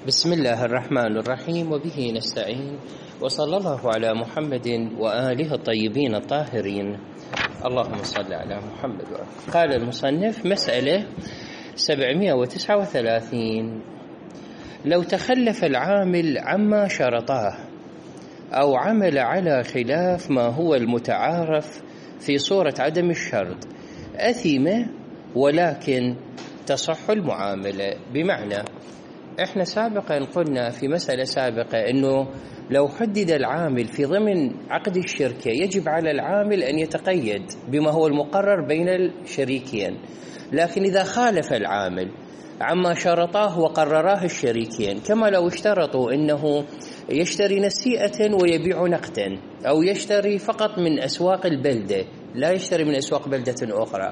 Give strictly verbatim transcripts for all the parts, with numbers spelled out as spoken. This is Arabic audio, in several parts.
بسم الله الرحمن الرحيم وبه نستعين، وصلى الله على محمد وآله الطيبين الطاهرين. اللهم صل على محمد وآله. قال المصنف: مسألة سبعمائة وتسعة وثلاثين: لو تخلف العامل عما شرطاه أو عمل على خلاف ما هو المتعارف في صورة عدم الشرط أثم، ولكن تصح المعاملة. بمعنى احنا سابقا قلنا في مسألة سابقة انه لو حدد العامل في ضمن عقد الشركة يجب على العامل ان يتقيد بما هو المقرر بين الشريكين، لكن اذا خالف العامل عما شرطاه وقرراه الشريكين، كما لو اشترطوا انه يشتري نسيئة ويبيع نقدا، او يشتري فقط من اسواق البلدة لا يشتري من اسواق بلدة اخرى،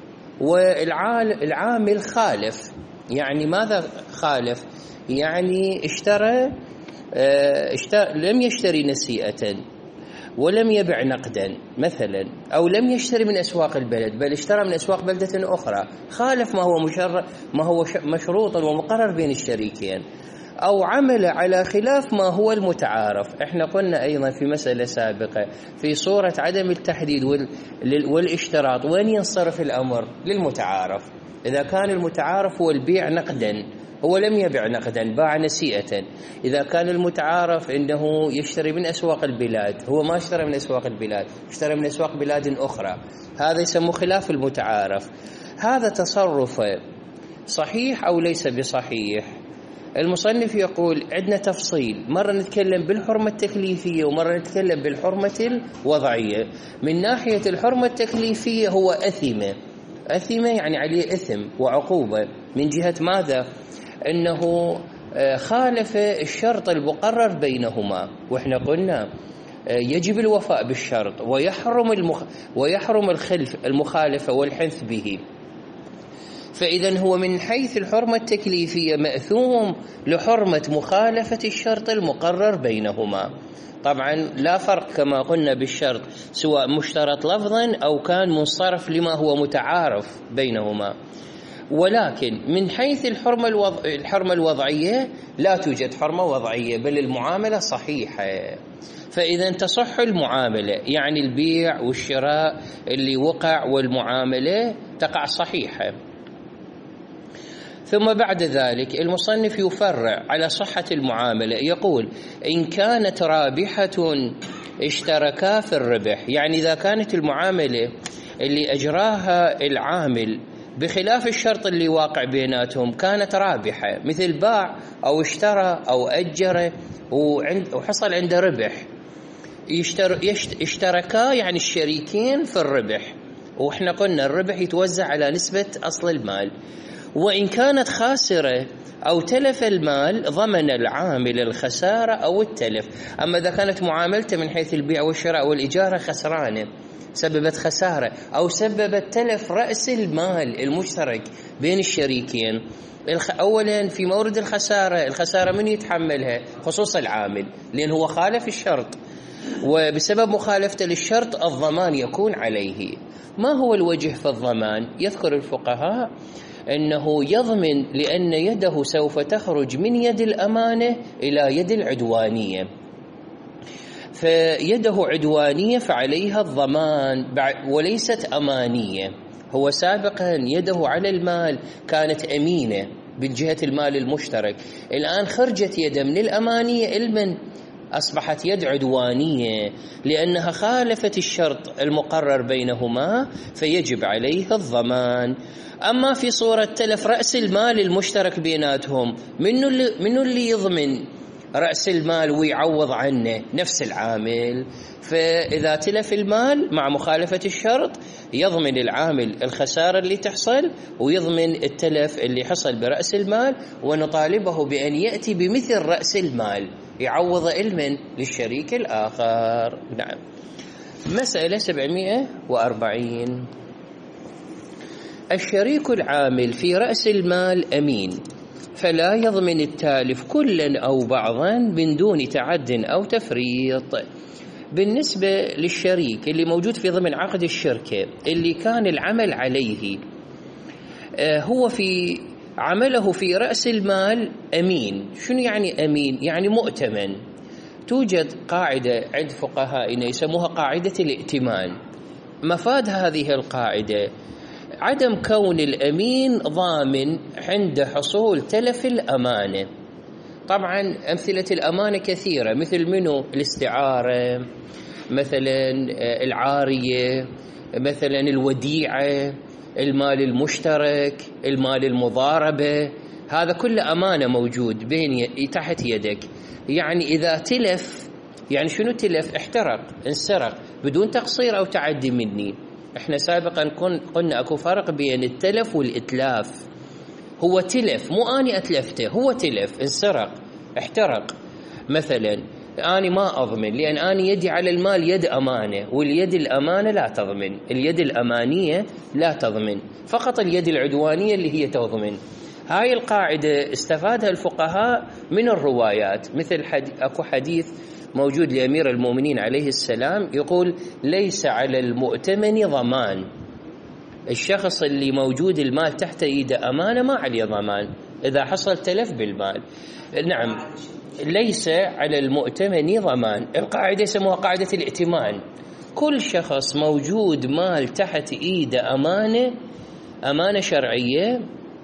والعامل خالف. يعني ماذا خالف؟ يعني اشترى, اشترى لم يشتري نسيئة ولم يبع نقدا مثلا، أو لم يشتري من أسواق البلد بل اشترى من أسواق بلدة أخرى، خالف ما هو مشر ما هو مشروط ومقرر بين الشريكين، أو عمل على خلاف ما هو المتعارف. احنا قلنا أيضا في مسألة سابقة في صورة عدم التحديد والاشتراط وين ينصرف الأمر؟ للمتعارف. إذا كان المتعارف هو البيع نقدا، هو لم يبع نقدا، باع نسيئة. إذا كان المتعارف أنه يشتري من أسواق البلاد، هو ما اشترى من أسواق البلاد، اشترى من أسواق بلاد أخرى، هذا يسمى خلاف المتعارف. هذا تصرف صحيح أو ليس بصحيح؟ المصنف يقول عندنا تفصيل، مرة نتكلم بالحرمة التكليفية ومرة نتكلم بالحرمة الوضعية. من ناحية الحرمة التكليفية هو أثمة، أثمة يعني عليه إثم وعقوبة. من جهة ماذا؟ أنه خالف الشرط المقرر بينهما، وإحنا قلنا يجب الوفاء بالشرط ويحرم المخ... ويحرم الخلف المخالفة والحنث به. فإذا هو من حيث الحرمة التكليفية مأثوم لحرمة مخالفة الشرط المقرر بينهما. طبعا لا فرق كما قلنا بالشرط سواء مشترط لفظا أو كان منصرف لما هو متعارف بينهما. ولكن من حيث الحرمة, الوضع الحرمة الوضعية لا توجد حرمة وضعية، بل المعاملة صحيحة. فإذا تصح المعاملة، يعني البيع والشراء اللي وقع والمعاملة تقع صحيحة. ثم بعد ذلك المصنف يفرع على صحة المعاملة، يقول إن كانت رابحة اشتركا في الربح. يعني إذا كانت المعاملة اللي أجراها العامل بخلاف الشرط اللي واقع بيناتهم كانت رابحة، مثل باع أو اشترى أو أجر وحصل عنده ربح، اشتركا يعني الشريكين في الربح، وإحنا قلنا الربح يتوزع على نسبة أصل المال. وإن كانت خاسرة أو تلف المال ضمن العامل الخسارة أو التلف. أما إذا كانت معاملته من حيث البيع والشراء والإجارة خسرانة سببت خسارة أو سببت تلف رأس المال المشترك بين الشريكين، أولا في مورد الخسارة، الخسارة من يتحملها؟ خصوص العامل، لأن هو خالف الشرط، وبسبب مخالفته للشرط الضمان يكون عليه. ما هو الوجه في الضمان؟ يذكر الفقهاء أنه يضمن لأن يده سوف تخرج من يد الأمانة إلى يد العدوانية، فيده عدوانية فعليها الضمان وليست أمانية. هو سابقا يده على المال كانت أمينة من جهة المال المشترك، الآن خرجت يده من الأمانية المن أصبحت يد عدوانية لأنها خالفت الشرط المقرر بينهما، فيجب عليها الضمان. أما في صورة تلف رأس المال المشترك بيناتهم، منو اللي, منو اللي يضمن رأس المال ويعوض عنه؟ نفس العامل. فإذا تلف المال مع مخالفة الشرط يضمن العامل الخسارة اللي تحصل ويضمن التلف اللي حصل برأس المال، ونطالبه بأن يأتي بمثل رأس المال يعوض علما للشريك الآخر. نعم. مسألة سبعمائة وأربعين: الشريك العامل في رأس المال أمين، فلا يضمن التالف كلا أو بعضا من دون تعد أو تفريط. بالنسبة للشريك اللي موجود في ضمن عقد الشركة اللي كان العمل عليه هو في عمله في رأس المال أمين. شنو يعني أمين؟ يعني مؤتمن. توجد قاعدة عند فقهائنا يسموها قاعدة الائتمان. مفاد هذه القاعدة عدم كون الأمين ضامن عند حصول تلف الأمانة. طبعا أمثلة الأمانة كثيرة، مثل منه الاستعارة، مثلا العارية، مثلا الوديعة، المال المشترك، المال المضاربة، هذا كله أمانة موجود بين تحت يدك. يعني إذا تلف، يعني شنو تلف؟ احترق، انسرق بدون تقصير أو تعدي مني. احنا سابقا قلنا أكو فرق بين التلف والإتلاف. هو تلف، مو أني أتلفته، هو تلف، انسرق، احترق. مثلا أنا ما أضمن، لأن أنا يدي على المال يد أمانة، واليد الأمانة لا تضمن، اليد الأمانية لا تضمن، فقط اليد العدوانية اللي هي تضمن. هاي القاعدة استفادها الفقهاء من الروايات، مثل حديث أكو حديث موجود لأمير المؤمنين عليه السلام يقول: ليس على المؤتمن ضمان. الشخص اللي موجود المال تحت ايده أمانة ما عليه ضمان إذا حصل تلف بالمال. نعم، ليس على المؤتمن ضمان. القاعدة يسموها قاعدة الائتمان. كل شخص موجود مال تحت ايده أمانة، أمانة شرعية،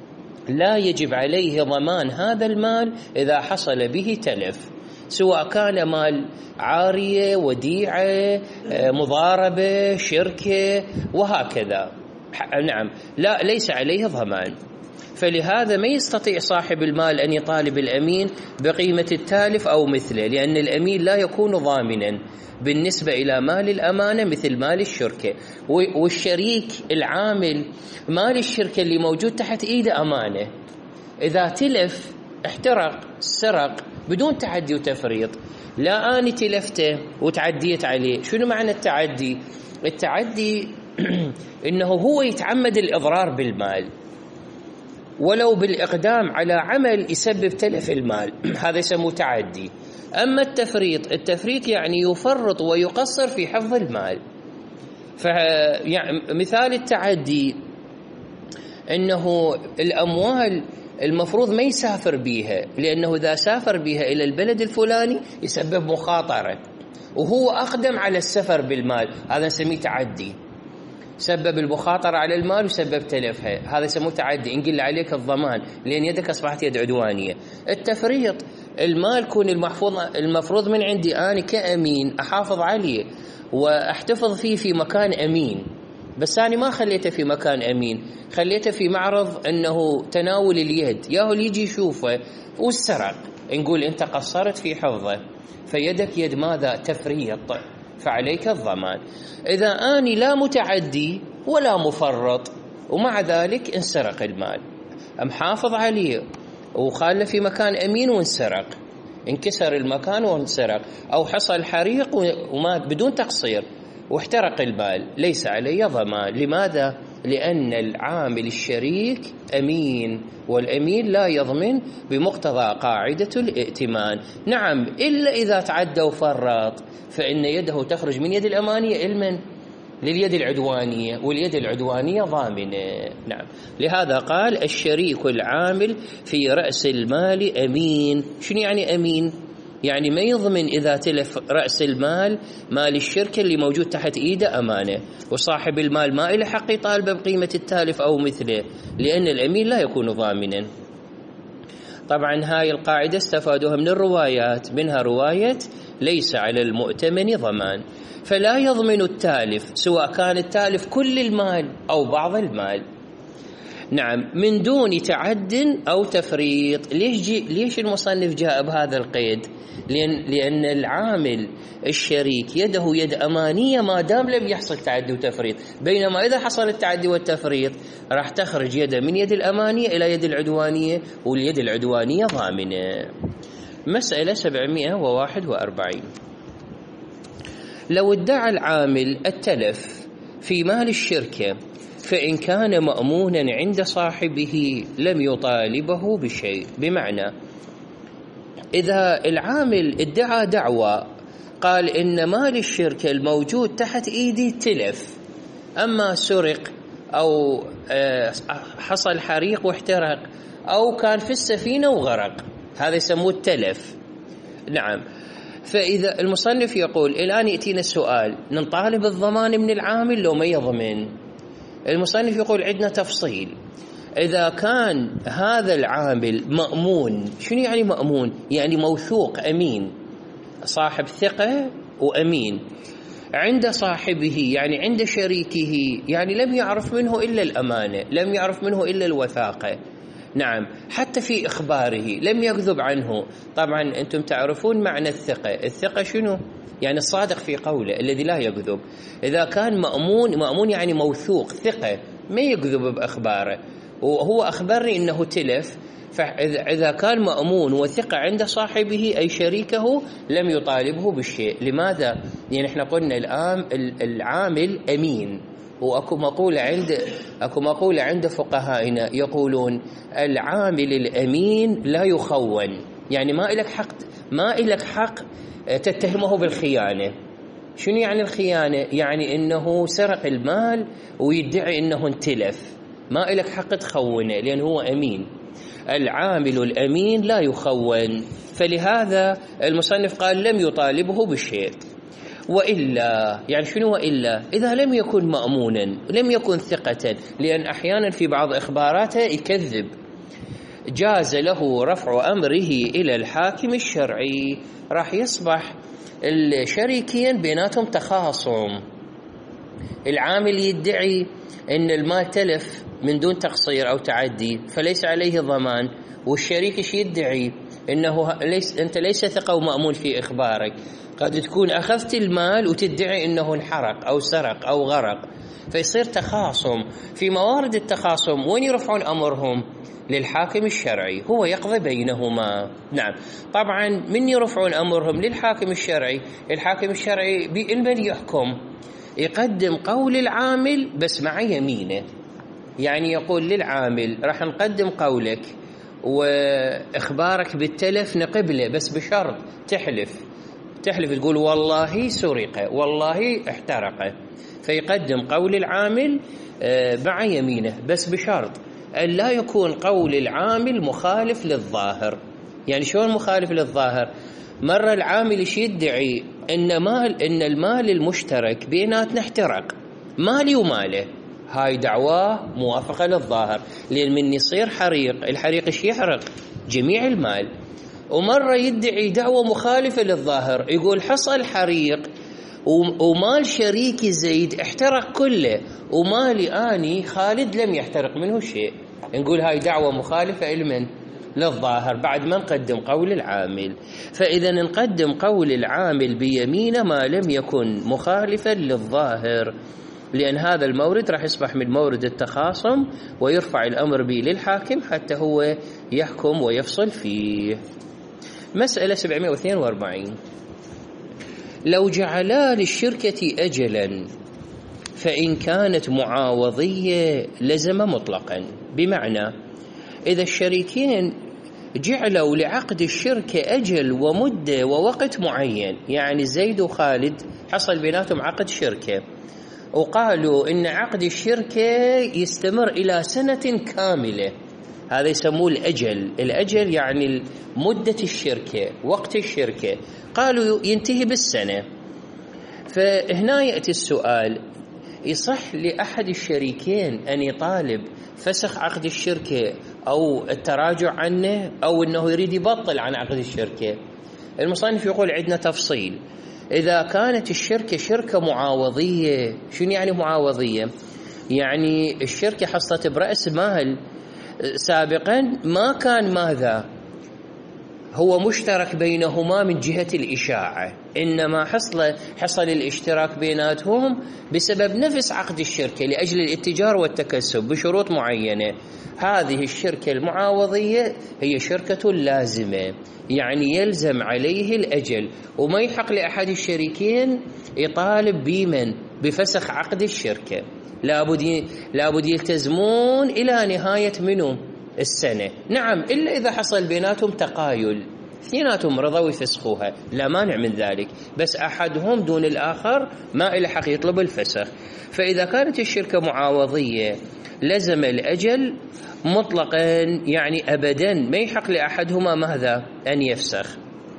لا يجب عليه ضمان هذا المال إذا حصل به تلف، سواء كان مال عارية، وديعة، مضاربة، شركة، وهكذا. نعم، لا ليس عليه ضمان. فلهذا ما يستطيع صاحب المال أن يطالب الأمين بقيمة التالف أو مثله، لأن الأمين لا يكون ضامنا بالنسبة إلى مال الأمانة مثل مال الشركة. والشريك العامل مال الشركة اللي موجود تحت إيده أمانة، إذا تلف، احترق، سرق بدون تعدي وتفريط، لا أنا تلفته وتعديت عليه. شنو معنى التعدي؟ التعدي إنه هو يتعمد الإضرار بالمال ولو بالإقدام على عمل يسبب تلف المال، هذا يسموه تعدي. أما التفريط، التفريط يعني يفرط ويقصر في حفظ المال. فمثال التعدي أنه الأموال المفروض ما يسافر بيها، لأنه إذا سافر بيها إلى البلد الفلاني يسبب مخاطرة، وهو أقدم على السفر بالمال، هذا نسميه تعدي. سبب المخاطرة على المال وسبب تلفها، هذا يسموه تعدي. إن قل عليك الضمان لأن يدك أصبحت يد عدوانية. التفريط، المال كون المحفوظ المفروض من عندي أنا كأمين أحافظ عليه وأحتفظ فيه في مكان أمين، بس أنا ما خليته في مكان أمين، خليته في معرض أنه تناول اليد، ياهو اللي يجي يشوفه والسرق، نقول أنت قصرت في حفظه، فيدك يد ماذا؟ تفريط، فعليك الضمان. إذا أني لا متعدي ولا مفرط ومع ذلك انسرق المال، محافظ عليه وخاله في مكان أمين وانسرق، انكسر المكان وانسرق، أو حصل حريق وما بدون تقصير واحترق المال، ليس علي ضمان. لماذا؟ لأن العامل الشريك أمين، والأمين لا يضمن بمقتضى قاعدة الائتمان. نعم، إلا إذا تعدى وفرط فإن يده تخرج من يد الأمانية إلمن لليد العدوانية، واليد العدوانية ضامنة. نعم، لهذا قال الشريك العامل في رأس المال أمين. شنو يعني أمين؟ يعني ما يضمن إذا تلف رأس المال مال الشركة اللي موجود تحت إيده أمانة، وصاحب المال ما إله حق يطالب بقيمة التالف أو مثله، لأن الأمين لا يكون ضامنا. طبعا هاي القاعدة استفادوها من الروايات، منها رواية ليس على المؤتمن ضمان، فلا يضمن التالف سواء كان التالف كل المال أو بعض المال. نعم، من دون تعد أو تفريط. ليش جي ليش المصنف جاء بهذا القيد؟ لأن لأن العامل الشريك يده يد أمانية ما دام لم يحصل تعدي وتفريط، بينما إذا حصل التعدي والتفريط راح تخرج يده من يد الأمانية إلى يد العدوانية، واليد العدوانية ضامنة. مسألة سبعمائة وواحد وأربعين. لو ادعى العامل التلف في مال الشركة فإن كان مأمونا عند صاحبه لم يطالبه بشيء. بمعنى إذا العامل ادعى دعوى قال إن مال الشركة الموجود تحت إيدي تلف، أما سرق أو حصل حريق واحترق أو كان في السفينة وغرق، هذا يسموه التلف. نعم. فإذا المصنف يقول الآن يأتينا السؤال، نطالب الضمان من العامل لو ما يضمن؟ المصنف يقول عندنا تفصيل. إذا كان هذا العامل مأمون، شنو يعني مأمون؟ يعني موثوق أمين، صاحب ثقة وأمين عند صاحبه، يعني عند شريكه، يعني لم يعرف منه إلا الأمانة، لم يعرف منه إلا الوثاقة. نعم. حتى في إخباره لم يكذب عنه. طبعا أنتم تعرفون معنى الثقة. الثقة شنو؟ يعني الصادق في قوله الذي لا يكذب. إذا كان مأمون، مأمون يعني موثوق، ثقة، ما يكذب بأخباره، وهو أخبرني إنه تلف. فإذا كان مأمون وثقة عند صاحبه أي شريكه لم يطالبه بالشيء. لماذا؟ يعني احنا قلنا الآن العامل أمين، وأكو مقولة عند أكو مقولة عند فقهائنا يقولون العامل الأمين لا يخون، يعني ما إلك حق ما إلك حق تتهمه بالخيانة. شنو يعني الخيانة؟ يعني إنه سرق المال ويدعي إنه انتلف، ما إلك حق تخونه لأن هو أمين. العامل الأمين لا يخون، فلهذا المصنف قال لم يطالبه بالشيء. وإلا، يعني شنو وإلا؟ إذا لم يكن مأمونا، لم يكن ثقة، لأن أحيانا في بعض إخباراته يكذب، جاز له رفع أمره إلى الحاكم الشرعي. راح يصبح الشريكين بيناتهم تخاصم، العامل يدعي أن المال تلف من دون تقصير أو تعدي فليس عليه ضمان، والشريك ايش يدعي؟ انه ليس انت ليس ثقة ومأمون في اخبارك، قد تكون اخذت المال وتدعي انه انحرق او سرق او غرق، فيصير تخاصم. في موارد التخاصم وين يرفعون امرهم؟ للحاكم الشرعي، هو يقضي بينهما. نعم. طبعا من يرفعون امرهم للحاكم الشرعي؟ الحاكم الشرعي بمن يحكم؟ يقدم قول العامل بس مع يمينه، يعني يقول للعامل راح نقدم قولك وإخبارك بالتلف نقبله بس بشرط تحلف تحلف تقول والله سرق والله احترق، فيقدم قول العامل مع يمينه بس بشرط أن لا يكون قول العامل مخالف للظاهر. يعني شلون مخالف للظاهر؟ مرة العامل ايش يدعي؟ إن مال إن المال المشترك بيناتنا احترق، مالي وماله، هاي دعواه موافقة للظاهر، لأن من يصير حريق، الحريق ايش يحرق؟ جميع المال. ومرة يدعي دعوة مخالفة للظاهر، يقول حصل حريق ومال شريكي زيد احترق كله ومالي آني خالد لم يحترق منه شيء، نقول هاي دعوة مخالفة لمن؟ للظاهر، بعد ما نقدم قول العامل. فإذا نقدم قول العامل بيمينه ما لم يكن مخالفا للظاهر، لأن هذا المورد راح يصبح من مورد التخاصم ويرفع الأمر به للحاكم حتى هو يحكم ويفصل فيه. مسألة سبعمائة واثنين وأربعين، لو جعلا للشركة أجلا فإن كانت معاوضية لزم مطلقا، بمعنى إذا الشريكين جعلوا لعقد الشركة أجل ومدة ووقت معين، يعني زيد وخالد حصل بيناتهم عقد شركة وقالوا إن عقد الشركة يستمر إلى سنة كاملة، هذا يسموه الأجل. الأجل يعني مدة الشركة، وقت الشركة، قالوا ينتهي بالسنة. فهنا يأتي السؤال، يصح لأحد الشريكين أن يطالب فسخ عقد الشركة أو التراجع عنه أو أنه يريد يبطل عن عقد الشركة؟ المصنف يقول عندنا تفصيل. إذا كانت الشركة شركة معاوضية، شنو يعني معاوضية؟ يعني الشركة حصلت برأس مال سابقا ما كان ماذا هو مشترك بينهما من جهة الإشاعة، إنما حصل حصل الاشتراك بيناتهم بسبب نفس عقد الشركة لأجل الاتجار والتكسب بشروط معينة. هذه الشركة المعاوضية هي شركة لازمة، يعني يلزم عليه الأجل، وما يحق لأحد الشريكين يطالب بمن بفسخ عقد الشركة، لابد لابد يلتزمون إلى نهاية منه السنة. نعم، إلا إذا حصل بيناتهم تقايل، اثنيناتهم رضوا يفسخوها لا مانع من ذلك، بس أحدهم دون الآخر ما إلى حق يطلب الفسخ. فإذا كانت الشركة معاوضية لزم الأجل مطلقا، يعني أبدا ما يحق لأحدهما ماذا؟ أن يفسخ.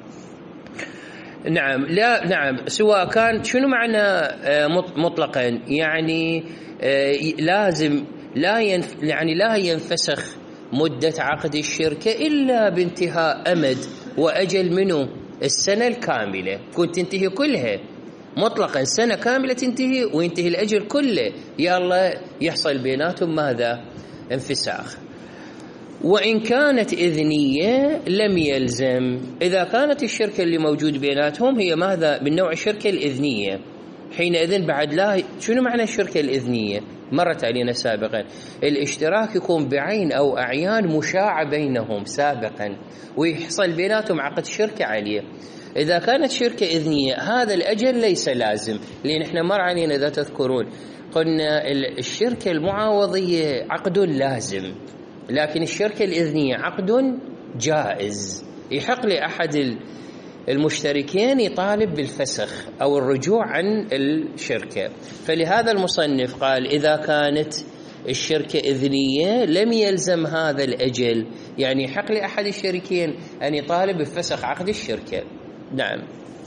نعم لا نعم سواء كان شنو معنى مطلقا؟ يعني لازم لا ينف يعني لا ينفسخ مدة عقد الشركة إلا بانتهاء أمد وأجل منه السنة الكاملة، كنت تنتهي كلها مطلقا، سنة كاملة تنتهي وينتهي الأجل كله، يلا يحصل بيناتهم ماذا؟ انفساخ. وإن كانت إذنية لم يلزم، إذا كانت الشركة اللي موجود بيناتهم هي ماذا؟ من نوع الشركة الإذنية، حينئذ بعد لا. شنو معنى الشركة الإذنية؟ مرت علينا سابقا، الاشتراك يكون بعين أو أعيان مشاعة بينهم سابقا ويحصل بيناتهم عقد شركة عليه. إذا كانت شركة إذنية هذا الأجل ليس لازم، لأن إحنا مر علينا إذا تذكرون قلنا الشركة المعاوضية عقد لازم، لكن الشركة الإذنية عقد جائز، يحق لأحد المشتركين يطالب بالفسخ أو الرجوع عن الشركة. فلهذا المصنف قال إذا كانت الشركة إذنية لم يلزم هذا الأجل، يعني يحق لأحد الشريكين أن يطالب بفسخ عقد الشركة. نعم.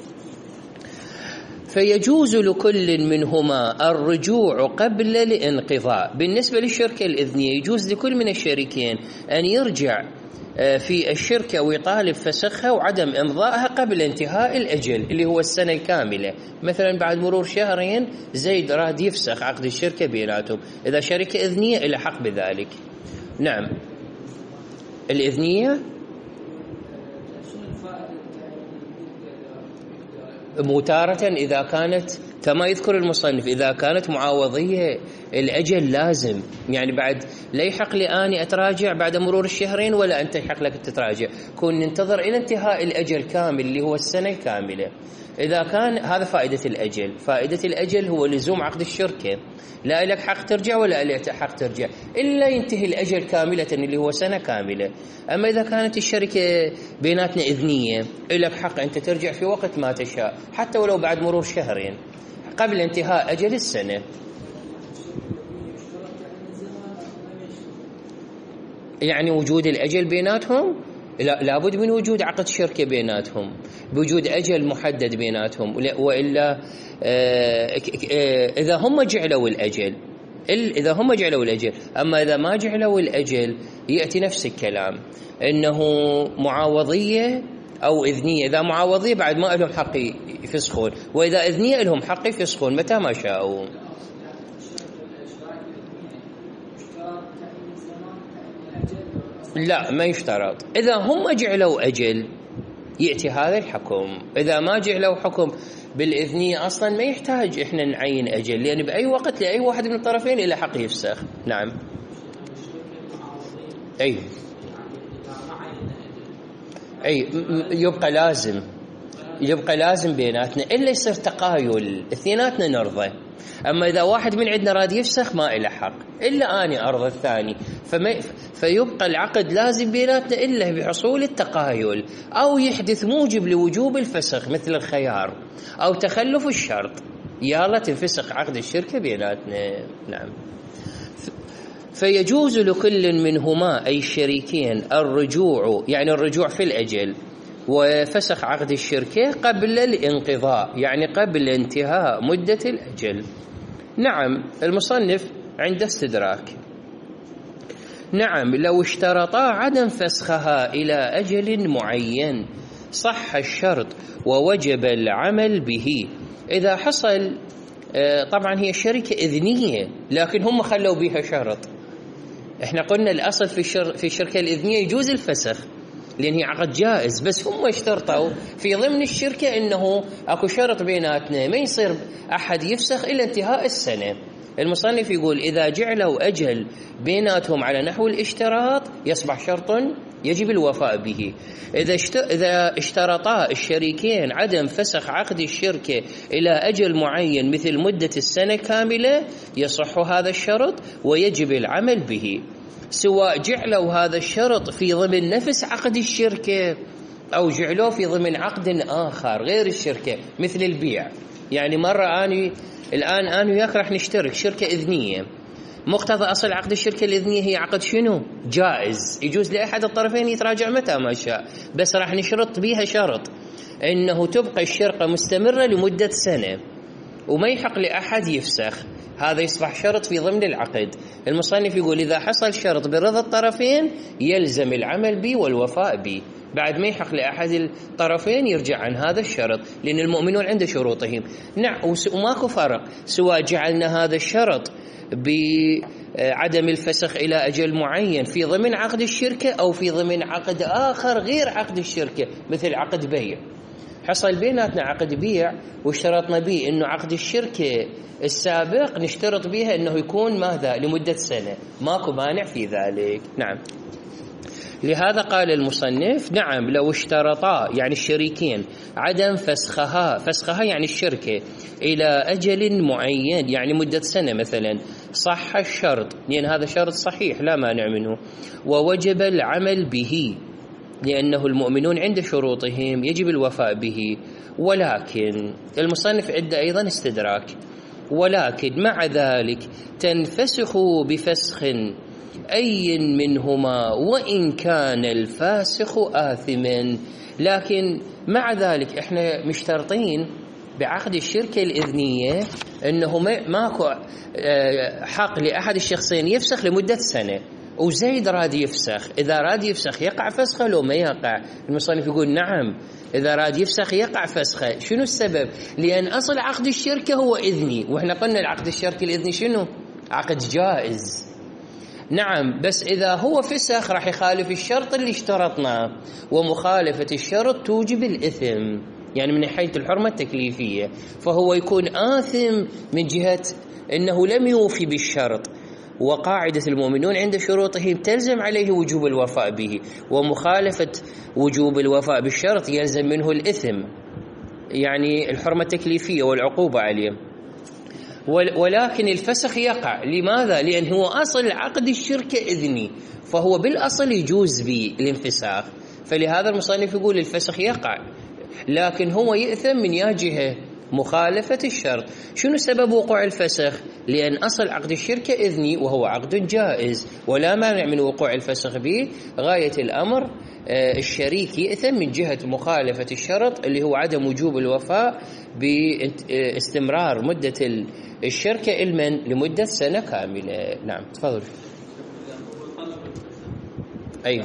فيجوز لكل منهما الرجوع قبل الانقضاء. بالنسبة للشركة الإذنية يجوز لكل من الشريكين أن يرجع في الشركة ويطالب فسخها وعدم إمضائها قبل انتهاء الأجل اللي هو السنة الكاملة. مثلا بعد مرور شهرين زيد راد يفسخ عقد الشركة بيناتهم، إذا شركة إذنية إلى حق بذلك. نعم. الإذنية متارة إذا كانت كما يذكر المصنف إذا كانت معاوضية الأجل لازم، يعني بعد لا يحق لي أني أتراجع بعد مرور الشهرين ولا أنت يحق لك تتراجع، كون ننتظر إلى انتهاء الأجل كامل اللي هو السنة الكاملة. إذا كان هذا فائدة الأجل، فائدة الأجل هو لزوم عقد الشركة، لا لك حق ترجع ولا لك حق ترجع إلا ينتهي الأجل كاملة اللي هو سنة كاملة. أما إذا كانت الشركة بيناتنا إذنية لك حق أنت ترجع في وقت ما تشاء حتى ولو بعد مرور شهرين قبل انتهاء أجل السنة. يعني وجود الأجل بيناتهم لا لابد من وجود عقد شركة بيناتهم بوجود أجل محدد بيناتهم، وإلا إذا هم جعلوا الأجل إذا هم جعلوا الأجل أما إذا ما جعلوا الأجل يأتي نفس الكلام إنه معاوضية أو إذنية. إذا معاوضية بعد ما لهم حق يفسخون، وإذا إذنية لهم حق يفسخون متى ما شاءوا. لا ما يشترط، إذا هم جعلوا أجل يأتي هذا الحكم، إذا ما جعلوا حكم بالإذنية أصلا ما يحتاج إحنا نعين أجل، لأن بأي وقت لأي واحد من الطرفين إلى حق يفسخ. نعم. أي أي يبقى لازم يبقى لازم بيناتنا إلا يصير تقايل اثنيناتنا نرضى. أما إذا واحد من عندنا راد يفسخ ما إله حق إلا أنا أرضى الثاني، فما فيبقى العقد لازم بيناتنا إلا بحصول التقايل أو يحدث موجب لوجوب الفسخ مثل الخيار أو تخلف الشرط، يلا تنفسخ عقد الشركة بيناتنا. نعم. فيجوز لكل منهما أي الشريكين الرجوع، يعني الرجوع في الأجل وفسخ عقد الشركة قبل الانقضاء، يعني قبل انتهاء مدة الأجل. نعم. المصنف عند استدراك. نعم. لو اشترطا عدم فسخها إلى أجل معين صح الشرط ووجب العمل به. إذا حصل طبعا هي شركة إذنية لكن هم خلوا بها شرط، احنا قلنا الأصل في الشر في الشركة الإذنية يجوز الفسخ لأن هي عقد جائز، بس هم اشترطوا في ضمن الشركة إنه أكو شرط بيناتنا ما يصير أحد يفسخ إلا انتهاء السنة. المصنف يقول إذا جعلوا أجل بيناتهم على نحو الاشتراط يصبح شرط يجب الوفاء به. إذا إذا اشترطا الشريكين عدم فسخ عقد الشركة إلى أجل معين مثل مدة السنة كاملة يصح هذا الشرط ويجب العمل به، سواء جعلوا هذا الشرط في ضمن نفس عقد الشركة أو جعلوه في ضمن عقد آخر غير الشركة مثل البيع. يعني مرة أنا الآن أنا وياك راح نشترك شركة إذنية، مقتضى أصل عقد الشركة الإذنية هي عقد شنو؟ جائز، يجوز لأحد الطرفين يتراجع متى ما شاء، بس راح نشرط بيها شرط إنه تبقى الشركة مستمرة لمدة سنة وما يحق لأحد يفسخ. هذا يصبح شرط في ضمن العقد. المصنف يقول إذا حصل شرط برضا الطرفين يلزم العمل به والوفاء به، بعد ما يحق لأحد الطرفين يرجع عن هذا الشرط، لأن المؤمنون عند شروطهم. نعم، وماكو فرق سواء جعلنا هذا الشرط بعدم الفسخ إلى أجل معين في ضمن عقد الشركة أو في ضمن عقد آخر غير عقد الشركة، مثل عقد بيع. حصل بيناتنا عقد بيع واشترطنا به إنه عقد الشركة السابق نشترط بها إنه يكون ماذا؟ لمدة سنة، ماكو مانع في ذلك. نعم، لهذا قال المصنف نعم لو اشترطا يعني الشريكين عدم فسخها، فسخها يعني الشركة إلى أجل معين يعني مدة سنة مثلا، صح الشرط لأن هذا شرط صحيح لا مانع منه، ووجب العمل به لأنه المؤمنون عند شروطهم يجب الوفاء به. ولكن المصنف عنده أيضا استدراك، ولكن مع ذلك تنفسخ بفسخ أي منهما وإن كان الفاسخ آثما. لكن مع ذلك احنا مشترطين بعقد الشركة الإذنية أنه ماكو حق لأحد الشخصين يفسخ لمدة سنة، وزيد راد يفسخ، إذا راد يفسخ يقع فسخه لو ما يقع؟ المصنف يقول نعم إذا راد يفسخ يقع فسخه. شنو السبب؟ لأن أصل عقد الشركة هو إذني، وإحنا قلنا العقد الشركة الإذني شنو؟ عقد جائز. نعم، بس إذا هو فسخ راح يخالف الشرط اللي اشترطناه، ومخالفة الشرط توجب الإثم يعني من ناحية الحرمة التكليفية، فهو يكون آثم من جهة أنه لم يوفي بالشرط، وقاعدة المؤمنون عند شروطهم تلزم عليه وجوب الوفاء به، ومخالفة وجوب الوفاء بالشرط يلزم منه الإثم يعني الحرمة التكليفية والعقوبة عليه. ولكن الفسخ يقع، لماذا؟ لأن هو أصل عقد الشركة إذني، فهو بالأصل يجوز به الانفساخ، فلهذا المصنف يقول الفسخ يقع، لكن هو يأثم من جهة مخالفة الشرط. شنو سبب وقوع الفسخ؟ لأن أصل عقد الشركة إذني وهو عقد جائز ولا مانع من وقوع الفسخ به. غاية الأمر الشريك يأثم من جهة مخالفة الشرط اللي هو عدم وجوب الوفاء باستمرار مدة الشركة علما لمدة سنة كاملة. نعم تفضل. أي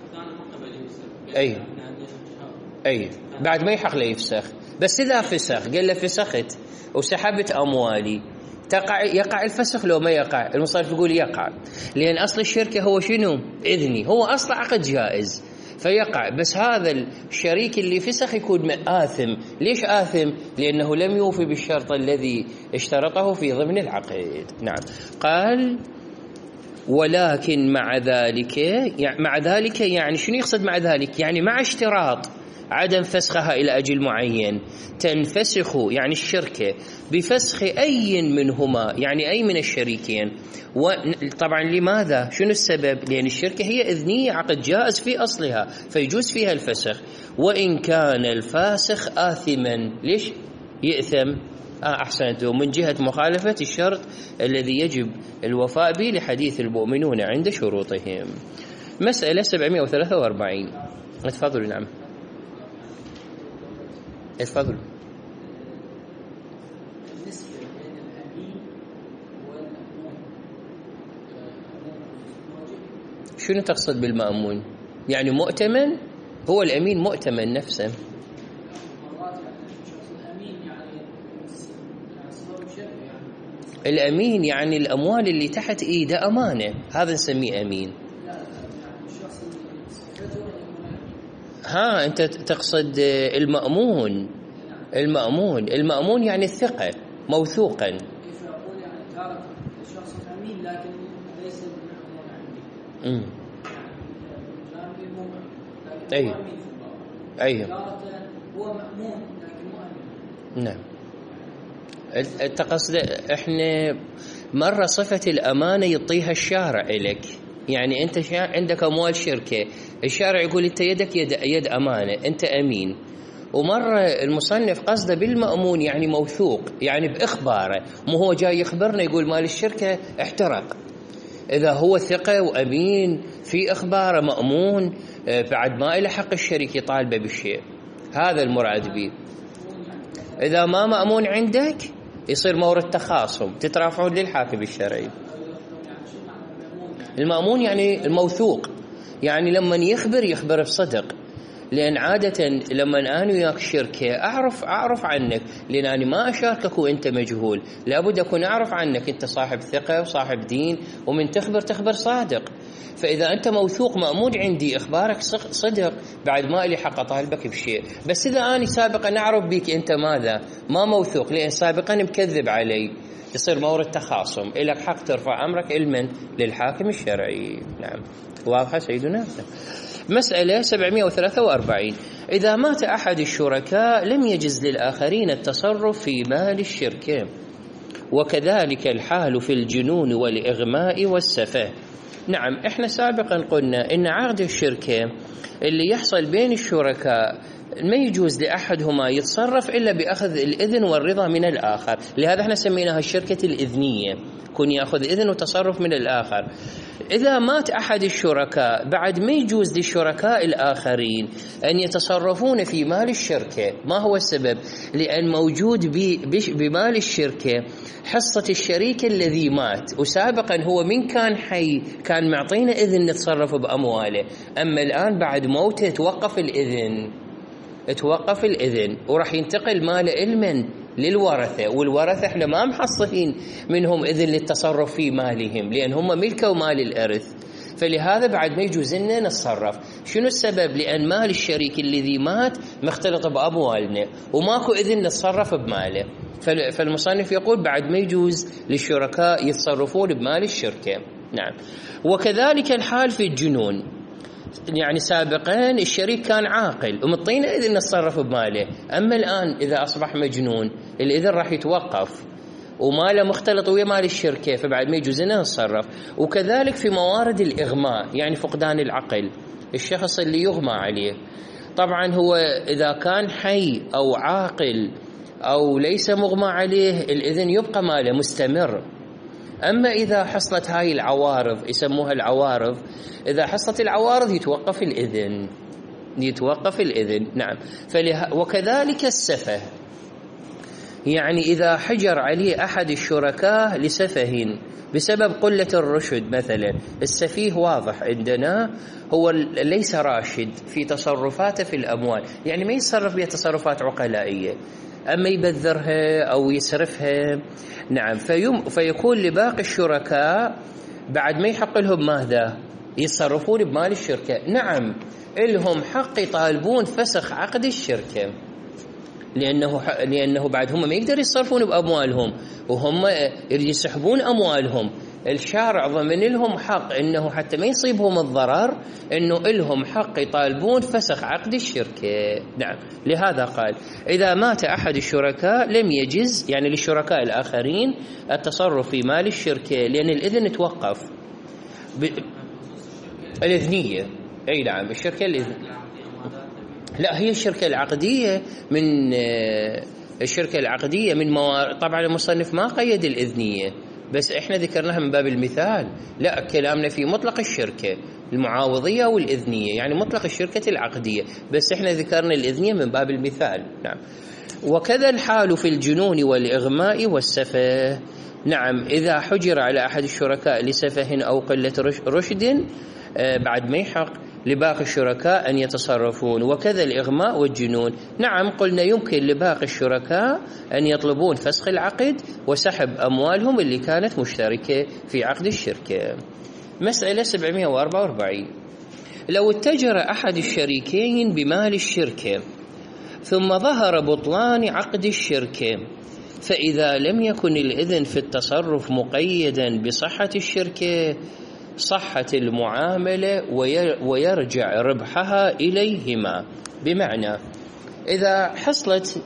أي أي بعد ما يحق له يفسخ، بس إذا فسخ قال له فسخت وسحبت أموالي تقع يقع الفسخ لو ما يقع؟ المصنف يقول يقع، لأن أصل الشركة هو شنو؟ إذني، هو أصل عقد جائز فيقع، بس هذا الشريك اللي فسخ يكون آثم. ليش آثم؟ لأنه لم يوفي بالشرط الذي اشترطه في ضمن العقد. نعم، قال ولكن مع ذلك يعني مع ذلك يعني شنو يقصد مع ذلك؟ يعني مع اشتراط عدم فسخها إلى أجل معين تنفسخ يعني الشركة بفسخ أي منهما يعني أي من الشريكين. وطبعا لماذا؟ شنو السبب؟ لأن الشركة هي إذنية عقد جائز في أصلها فيجوز فيها الفسخ، وإن كان الفاسخ آثما. ليش يأثم؟ آه أحسنتم، من جهة مخالفة الشرط الذي يجب الوفاء به لحديث المؤمنون عند شروطهم. مسألة سبعمائة وثلاثة وأربعين. تفضلوا. نعم تفضلوا. شنو تقصد بالمأمون؟ يعني مؤتمن؟ هو الأمين مؤتمن نفسه. الأمين يعني الأموال اللي تحت إيده أمانة، هذا نسميه أمين. ها أنت تقصد المأمون. المأمون المأمون يعني الثقة، موثوقا. الشخص أمين لكن ليس مأمون عندي. امم أي أي هو مأمون لكن مو أمين. نعم. تقصد احنا مرة صفة الأمانة يعطيها الشارع إليك، يعني أنت عندك أموال شركة، الشارع يقول أنت يدك يد, يد أمانة، أنت أمين. ومرة المصنف قصده بالمأمون يعني موثوق، يعني بإخباره، مو هو جاي يخبرنا يقول مال الشركة احترق إذا هو ثقة وأمين في إخباره مأمون بعد ما إلى حق الشريك يطالبه بالشيء، هذا المراد به. إذا ما مأمون عندك يصير مورد تخاصم، تترافعون للحاكم الشرعي. المأمون يعني الموثوق، يعني لما يخبر يخبر بصدق، لأن عادة لما أنا وياك شركة أعرف أعرف عنك، لأن أنا ما أشاركك وأنت مجهول، لابد أكون أعرف عنك أنت صاحب ثقة وصاحب دين، ومن تخبر تخبر صادق. فإذا أنت موثوق مأمون عندي إخبارك صدق، بعد ما لي حق أطالبك بشيء. بس إذا أنا سابقا أعرف بك أنت ماذا ما موثوق، لأن سابقا مكذب علي، يصير مورد تخاصم، إلك حق ترفع أمرك علما للحاكم الشرعي. نعم، واضحة سيدنا؟ مسألة سبعمائة وثلاثة وأربعين. إذا مات أحد الشركاء لم يجز للآخرين التصرف في مال الشركة، وكذلك الحال في الجنون والإغماء والسفه. نعم، إحنا سابقا قلنا إن عقد الشركة اللي يحصل بين الشركاء ما يجوز لأحدهما يتصرف إلا بأخذ الإذن والرضا من الآخر، لهذا احنا سميناها الشركة الإذنية، كن يأخذ إذن وتصرف من الآخر. إذا مات أحد الشركاء بعد ما يجوز للشركاء الآخرين أن يتصرفون في مال الشركة. ما هو السبب؟ لأن موجود بمال الشركة حصة الشريك الذي مات، وسابقا هو من كان حي كان معطينا إذن نتصرف بأمواله، أما الآن بعد موته توقف الإذن توقف الإذن وراح ينتقل ماله علما للورثة، والورثة احنا ما محصلين منهم إذن للتصرف في مالهم، لأن هم ملكوا مال الإرث، فلهذا بعد ما يجوز لنا نتصرف. شنو السبب؟ لأن مال الشريك الذي مات مختلط بأموالنا وماكو إذن نتصرف بماله، فالمصنف يقول بعد ما يجوز للشركاء يتصرفون بمال الشركة. نعم، وكذلك الحال في الجنون، يعني سابقا الشريك كان عاقل ومطينا إذن نتصرف بماله، أما الآن إذا أصبح مجنون الإذن راح يتوقف وماله مختلط ويا مال الشركة، فبعد ما يجوز لنا نتصرف. وكذلك في موارد الإغماء، يعني فقدان العقل، الشخص اللي يغمى عليه، طبعا هو إذا كان حي أو عاقل أو ليس مغمى عليه الإذن يبقى ماله مستمر. أما إذا حصلت هاي العوارض، يسموها العوارض، إذا حصلت العوارض يتوقف الإذن يتوقف الإذن. نعم، فله وكذلك السفه، يعني إذا حجر عليه أحد الشركاء لسفه بسبب قلة الرشد، مثلا السفيه واضح عندنا هو ليس راشد في تصرفاته في الأموال، يعني ما يتصرف بها تصرفات عقلائية، أما يبذرها أو يسرفها. نعم، فيم فيكون لباقي الشركاء بعد ما يحق لهم ماذا؟ يتصرفون بمال الشركة. نعم، لهم حق يطالبون فسخ عقد الشركة، لأنه لأنه بعد هم ما يقدر يتصرفون بأموالهم وهم يسحبون أموالهم، الشارع ضمن لهم حق إنه حتى ما يصيبهم الضرر إنه لهم حق يطالبون فسخ عقد الشركة. نعم، لهذا قال إذا مات أحد الشركاء لم يجز، يعني للشركاء الآخرين التصرف في مال الشركة، لأن الإذن توقف ب... الإذنية. أي نعم، الشركة الإذن. لا، هي الشركة العقدية من الشركة العقدية من موارد، طبعا المصنف ما قيد الإذنية، بس احنا ذكرناها من باب المثال، لا كلامنا في مطلق الشركة المعاوضية والإذنية، يعني مطلق الشركة العقدية، بس احنا ذكرنا الإذنية من باب المثال. نعم، وكذا الحال في الجنون والإغماء والسفه. نعم، إذا حجر على أحد الشركاء لسفه أو قلة رشد بعد ما يحق لباقي الشركاء أن يتصرفون، وكذا الإغماء والجنون. نعم، قلنا يمكن لباقي الشركاء أن يطلبون فسخ العقد وسحب أموالهم اللي كانت مشتركة في عقد الشركة. مسألة سبعمائة وأربعة وأربعين. لو اتجر أحد الشريكين بمال الشركة ثم ظهر بطلان عقد الشركة، فإذا لم يكن الإذن في التصرف مقيدا بصحة الشركة صحة المعاملة ويرجع ربحها إليهما. بمعنى إذا حصلت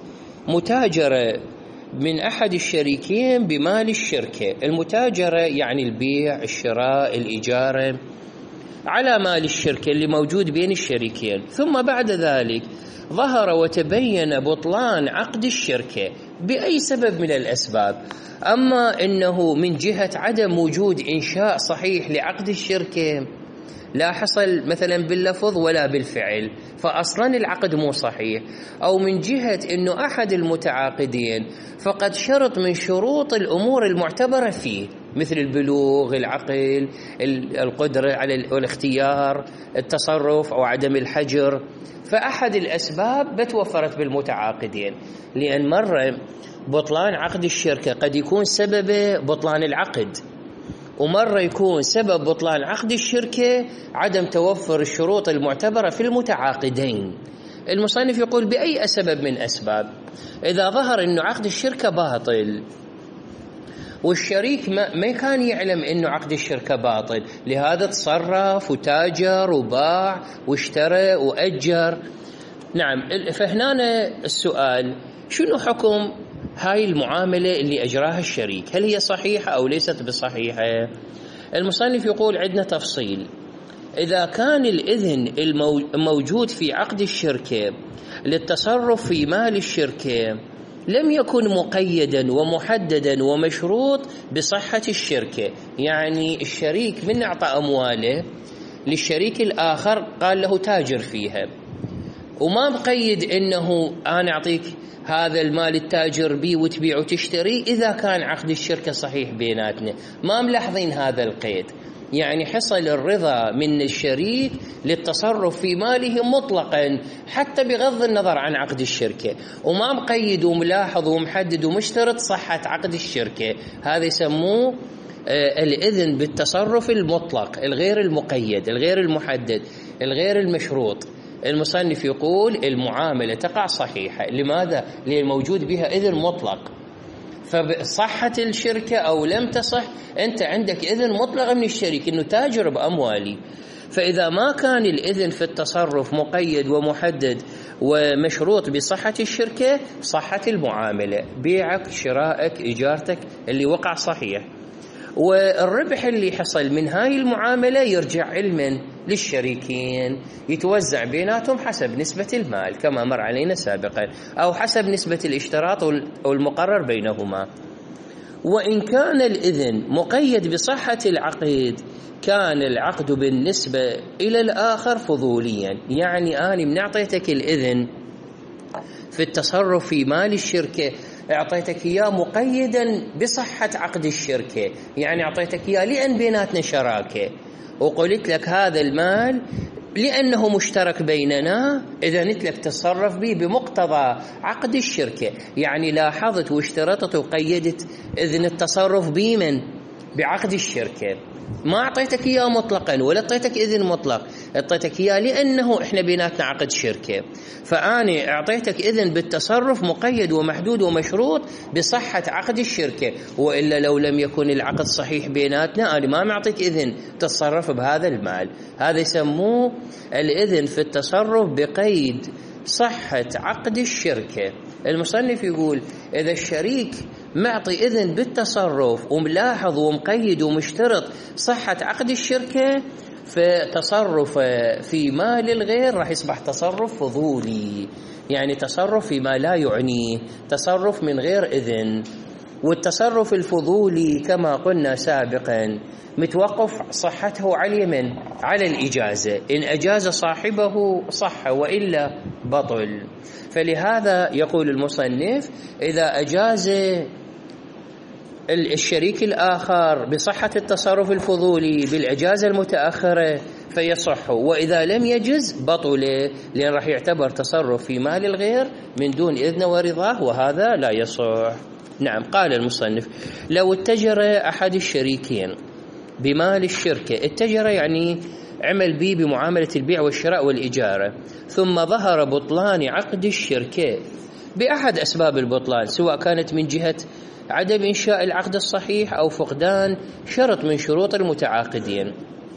متاجرة من أحد الشريكين بمال الشركة، المتاجرة يعني البيع، الشراء، الإجارة على مال الشركة اللي موجود بين الشريكين، ثم بعد ذلك ظهر وتبين بطلان عقد الشركة بأي سبب من الأسباب، أما أنه من جهة عدم وجود إنشاء صحيح لعقد الشركة، لا حصل مثلا باللفظ ولا بالفعل، فأصلا العقد مو صحيح، أو من جهة أنه أحد المتعاقدين فقد شرط من شروط الأمور المعتبرة فيه مثل البلوغ، العقل، القدرة على الاختيار، التصرف أو عدم الحجر، فأحد الأسباب بتوفرت بالمتعاقدين. لأن مرة بطلان عقد الشركة قد يكون سببه بطلان العقد، ومرة يكون سبب بطلان عقد الشركة عدم توفر الشروط المعتبرة في المتعاقدين. المصنف يقول بأي سبب من أسباب، إذا ظهر أنه عقد الشركة باطل والشريك ما, ما كان يعلم أنه عقد الشركة باطل، لهذا تصرف وتاجر وباع واشترى وأجر. نعم، فهنا السؤال شنو حكم هاي المعاملة اللي أجراها الشريك؟ هل هي صحيحة أو ليست بصحيحة؟ المصنف يقول عندنا تفصيل. إذا كان الإذن الموجود في عقد الشركة للتصرف في مال الشركة لم يكن مقيدا ومحددا ومشروط بصحة الشركة، يعني الشريك من أعطى أمواله للشريك الآخر قال له تاجر فيها، وما مقيد إنه أنا أعطيك هذا المال التاجر بي وتبيع وتشتري إذا كان عقد الشركة صحيح بيناتنا، ما ملاحظين هذا القيد، يعني حصل الرضا من الشريك للتصرف في ماله مطلقا حتى بغض النظر عن عقد الشركة، وما مقيد وملاحظ ومحدد ومشترط صحة عقد الشركة. هذا يسموه الإذن بالتصرف المطلق الغير المقيد الغير المحدد الغير المشروط. المصنف يقول المعاملة تقع صحيحة. لماذا؟ لأن موجود بها إذن مطلق، فصحة الشركة أو لم تصح أنت عندك إذن مطلق من الشريك أنه تاجر بأموالي. فإذا ما كان الإذن في التصرف مقيد ومحدد ومشروط بصحة الشركة صحة المعاملة، بيعك شرائك إيجارتك اللي وقع صحيح، والربح اللي حصل من هاي المعاملة يرجع علما للشريكين يتوزع بيناتهم حسب نسبة المال كما مر علينا سابقا، أو حسب نسبة الاشتراط والمقرر بينهما. وإن كان الإذن مقيد بصحة العقد كان العقد بالنسبة إلى الآخر فضوليا، يعني أنا من أعطيتك الإذن في التصرف في مال الشركة أعطيتك إياه مقيدا بصحة عقد الشركة، يعني أعطيتك إياه لأن بيناتنا شراكة، وقلت لك هذا المال لأنه مشترك بيننا إذا نتلك تصرف به بمقتضى عقد الشركة. يعني لاحظت واشترطت وقيدت إذن التصرف به من بعقد الشركة، ما أعطيتك إياه مطلقا ولا أعطيتك إذن مطلق، أعطيتك إياه لأنه إحنا بيناتنا عقد شركة، فأنا أعطيتك إذن بالتصرف مقيد ومحدود ومشروط بصحة عقد الشركة، وإلا لو لم يكن العقد صحيح بيناتنا أنا ما معطيك إذن تتصرف بهذا المال. هذا يسموه الإذن في التصرف بقيد صحة عقد الشركة. المصنف يقول إذا الشريك معطي إذن بالتصرف وملاحظ ومقيد ومشترط صحة عقد الشركة، فتصرف في مال الغير راح يصبح تصرف فضولي، يعني تصرف فيما لا يعنيه، تصرف من غير إذن. والتصرف الفضولي كما قلنا سابقا متوقف صحته على من؟ على الإجازة، إن أجاز صاحبه صح وإلا بطل. فلهذا يقول المصنف إذا أجاز الشريك الآخر بصحة التصرف الفضولي بالإجازة المتأخرة فيصح، وإذا لم يجز بطل، لأن راح يعتبر تصرف في مال الغير من دون إذن ورضاه، وهذا لا يصح. نعم، قال المصنف لو اتجر أحد الشريكين بمال الشركة، اتجر يعني عمل به بمعاملة البيع والشراء والإجارة، ثم ظهر بطلان عقد الشركة بأحد أسباب البطلان، سواء كانت من جهة عدم إنشاء العقد الصحيح أو فقدان شرط من شروط المتعاقدين.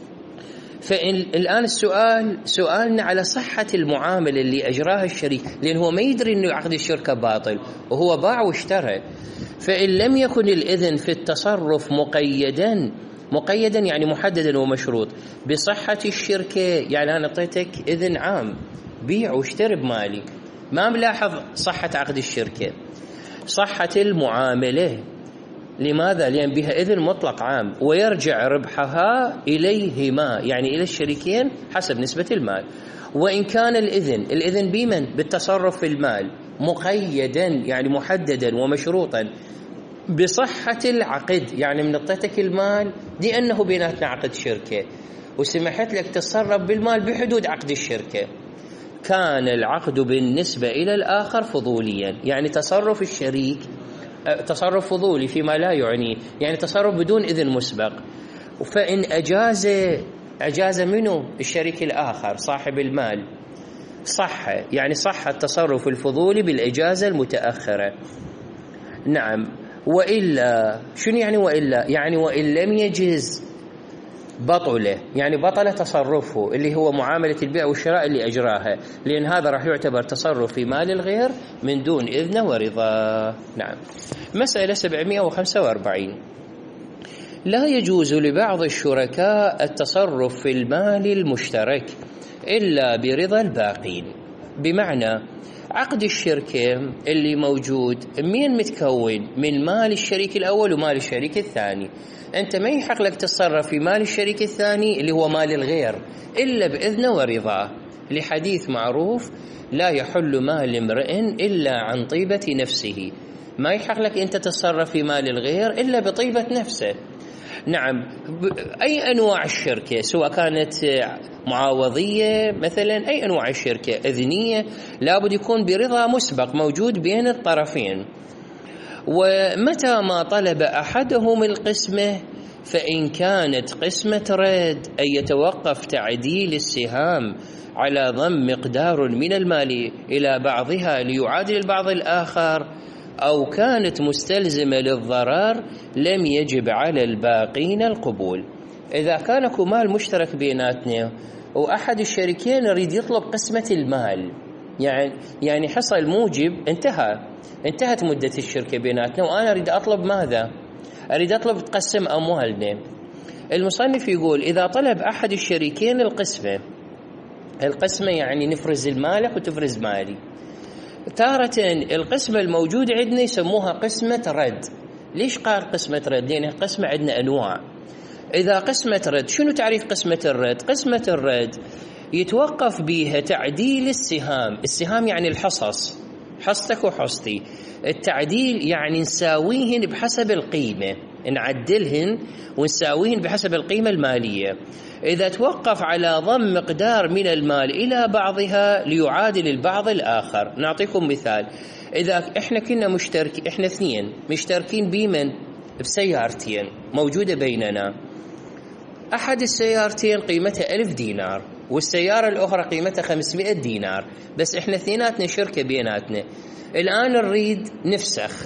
فالآن السؤال سؤالنا على صحة المعاملة اللي أجراها الشريك، لأن هو ما يدري أنه عقد الشركة باطل وهو باع واشترى. فإن لم يكن الإذن في التصرف مقيدا مقيدا يعني محددا ومشروط بصحة الشركة، يعني أنا أعطيتك إذن عام بيع واشتري بمالي، ما ملاحظ صحة عقد الشركة، صحة المعاملة لماذا؟ لأن بها إذن مطلق عام، ويرجع ربحها إليهما، يعني إلى الشريكين حسب نسبة المال. وإن كان الإذن الإذن بمن؟ بالتصرف في المال، مقيدا يعني محددا ومشروطا بصحة العقد، يعني من اعطيتك المال لأنه بيناتنا عقد شركة وسمحت لك تتصرف بالمال بحدود عقد الشركة، كان العقد بالنسبة إلى الآخر فضوليا، يعني تصرف الشريك تصرف فضولي فيما لا يعنيه، يعني تصرف بدون إذن مسبق. فإن أجاز أجاز منه الشريك الآخر صاحب المال صح، يعني صح التصرف الفضولي بالإجازة المتأخرة. نعم. وإلا شنو يعني وإلا؟ يعني وإن لم يجز بطله، يعني بطل تصرفه اللي هو معاملة البيع والشراء اللي أجراها، لأن هذا راح يعتبر تصرف في مال الغير من دون إذنه ورضاه. نعم. مسألة سبعمائة وخمسة وأربعين. لا يجوز لبعض الشركاء التصرف في المال المشترك إلا برضا الباقين. بمعنى عقد الشركة اللي موجود مين متكون؟ من مال الشريك الأول ومال الشريك الثاني. أنت ما يحق لك تتصرف في مال الشريك الثاني اللي هو مال الغير إلا بإذنه ورضاه، لحديث معروف لا يحل مال امرئ إلا عن طيبة نفسه. ما يحق لك أنت تتصرف في مال الغير إلا بطيبة نفسه. نعم. أي أنواع الشركة، سواء كانت معاوضية مثلا، أي أنواع الشركة إذنية، لابد يكون برضا مسبق موجود بين الطرفين. ومتى ما طلب أحدهم القسمة فإن كانت قسمة رد أي يتوقف تعديل السهام على ضم مقدار من المال إلى بعضها ليعادل البعض الآخر، أو كانت مستلزمة للضرر لم يجب على الباقين القبول. إذا كان مال مشترك بيناتنا وأحد الشريكين يريد يطلب قسمة المال، يعني يعني حصل موجب، انتهى انتهت مدة الشركة بيناتنا وأنا أريد أطلب ماذا؟ أريد أطلب تقسم أموالنا. المصنف يقول إذا طلب أحد الشريكين القسمة، القسمة يعني نفرز المالك وتفرز مالي. تارة القسمة الموجودة عندنا يسموها قسمة رد. ليش قال قسمة رد؟ لأن القسمة عندنا أنواع. إذا قسمة رد، شنو تعريف قسمة الرد؟ قسمة الرد يتوقف بها تعديل السهام. السهام يعني الحصص، حصتك وحصتي. التعديل يعني نساويهن بحسب القيمة، نعدلهن ونساويهن بحسب القيمة المالية. إذا توقف على ضم مقدار من المال إلى بعضها ليعادل البعض الآخر. نعطيكم مثال. إذا إحنا كنا مشترك، إحنا اثنين مشتركين بمن؟ بسيارتين موجودة بيننا. أحد السيارتين قيمتها ألف دينار والسيارة الأخرى قيمتها خمسمائة دينار، بس إحنا اثنيناتنا شركة بيناتنا. الآن نريد نفسخ،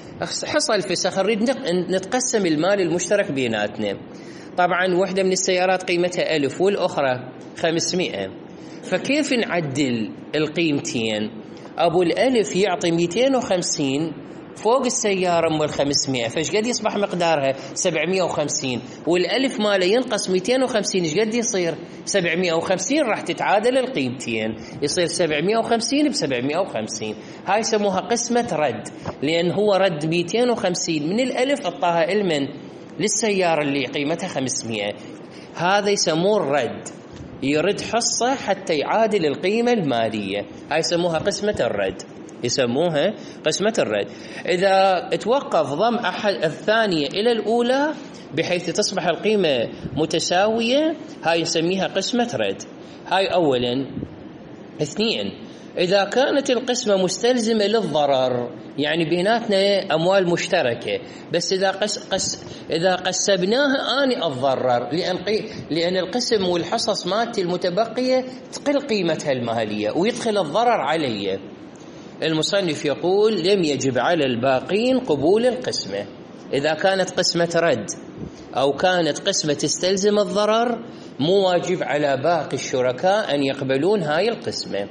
حصل فسخ، نريد نتقسم المال المشترك بيناتنا. طبعا واحدة من السيارات قيمتها ألف والأخرى خمسمائة، فكيف نعدل القيمتين؟ أبو الألف يعطي مئتين وخمسين فوق السيارة أم الخمسمائة، فايش قد يصبح مقدارها؟ سبعمائة وخمسين، والألف ماله ينقص مئتين وخمسين، ايش قد يصير؟ سبعمائة وخمسين. راح تتعادل القيمتين، يصير سبعمائة وخمسين ب سبعمائة وخمسين. هاي يسموها قسمة رد، لأن هو رد مئتين وخمسين من الألف أعطاها المن للسيارة اللي قيمتها خمسمائة. هذا يسموه الرد، يرد حصة حتى يعادل القيمة المالية. هاي يسموها قسمة الرد، يسموها قسمة الرد. إذا توقف ضم أحد الثانية إلى الأولى بحيث تصبح القيمة متساوية، هاي نسميها قسمة رد. هاي أولا. اثنين، إذا كانت القسمة مستلزمة للضرر، يعني بيناتنا أموال مشتركة، بس إذا قس قس إذا قسمناها أنا أتضرر، لأن قي لأن القسم والحصص مالتي المتبقية تقل قيمتها المالية ويدخل الضرر علي. المصنف يقول لم يجب على الباقين قبول القسمة. إذا كانت قسمة رد أو كانت قسمة تستلزم الضرر، مو واجب على باقي الشركاء أن يقبلون هاي القسمة.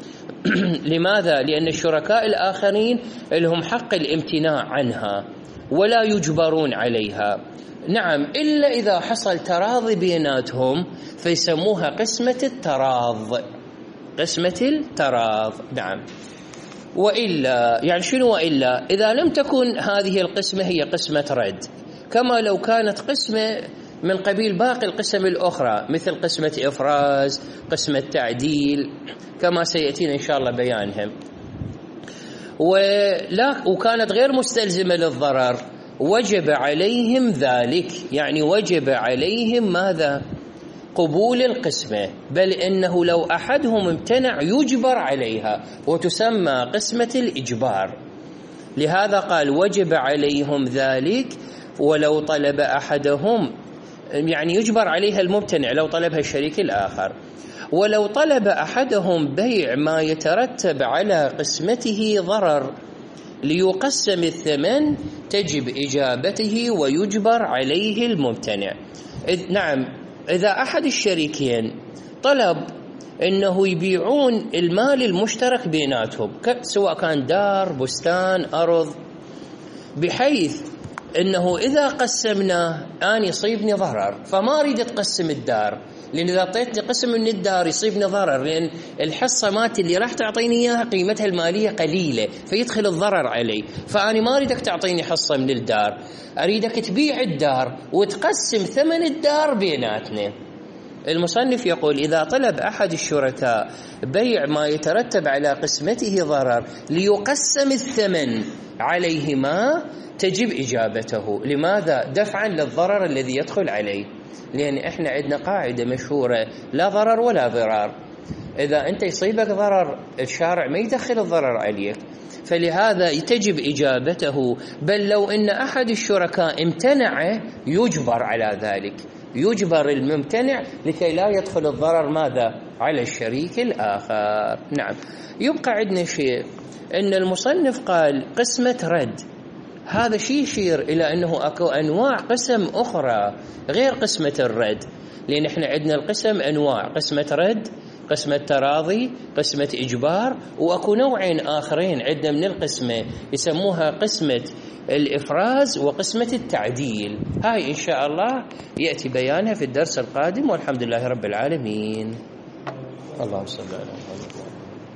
لماذا؟ لأن الشركاء الآخرين لهم حق الامتناع عنها ولا يجبرون عليها. نعم، إلا إذا حصل تراضي بيناتهم فيسموها قسمة التراض، قسمة التراض. نعم. وإلا يعني شنو وإلا؟ إذا لم تكن هذه القسمة هي قسمة رد، كما لو كانت قسمة من قبيل باقي القسم الأخرى مثل قسمة إفراز، قسمة تعديل، كما سيأتينا إن شاء الله بيانهم، ولا وكانت غير مستلزمة للضرر وجب عليهم ذلك، يعني وجب عليهم ماذا؟ قبول القسمة، بل إنه لو أحدهم امتنع يجبر عليها، وتسمى قسمة الإجبار. لهذا قال وجب عليهم ذلك، ولو طلب أحدهم، يعني يجبر عليها الممتنع لو طلبها الشريك الآخر، ولو طلب أحدهم بيع ما يترتب على قسمته ضرر ليقسم الثمن تجب إجابته ويجبر عليه الممتنع. نعم، إذا أحد الشريكين طلب أنه يبيعون المال المشترك بيناتهم، سواء كان دار، بستان، أرض، بحيث أنه إذا قسمناه أنا يصيبني ضرر، فما أريد تقسم الدار، لأن إذا أعطيتني قسم من الدار يصيبني ضرر، لأن الحصة مات اللي راح تعطيني إياها قيمتها المالية قليلة فيدخل الضرر علي، فأنا ما أريدك تعطيني حصة من الدار، أريدك تبيع الدار وتقسم ثمن الدار بيناتنا. المصنف يقول إذا طلب أحد الشركاء بيع ما يترتب على قسمته ضرر ليقسم الثمن عليهما تجب إجابته. لماذا؟ دفعا للضرر الذي يدخل عليه، لأن إحنا عندنا قاعدة مشهورة لا ضرر ولا ضرار، إذا أنت يصيبك ضرر الشارع ما يدخل الضرر عليك، فلهذا تجب إجابته، بل لو أن أحد الشركاء امتنع يجبر على ذلك، يجبر الممتنع لكي لا يدخل الضرر ماذا؟ على الشريك الآخر. نعم، يبقى عندنا شيء أن المصنف قال قسمة رد، هذا شيء يشير إلى أنه أكو أنواع قسم أخرى غير قسمة الرد، لأن إحنا عندنا القسم أنواع، قسمة رد، قسمة تراضي، قسمة إجبار، وأكو نوعين آخرين عندنا من القسمة يسموها قسمة الإفراز وقسمة التعديل. هاي إن شاء الله يأتي بيانها في الدرس القادم، والحمد لله رب العالمين. اللهم صل على محمد.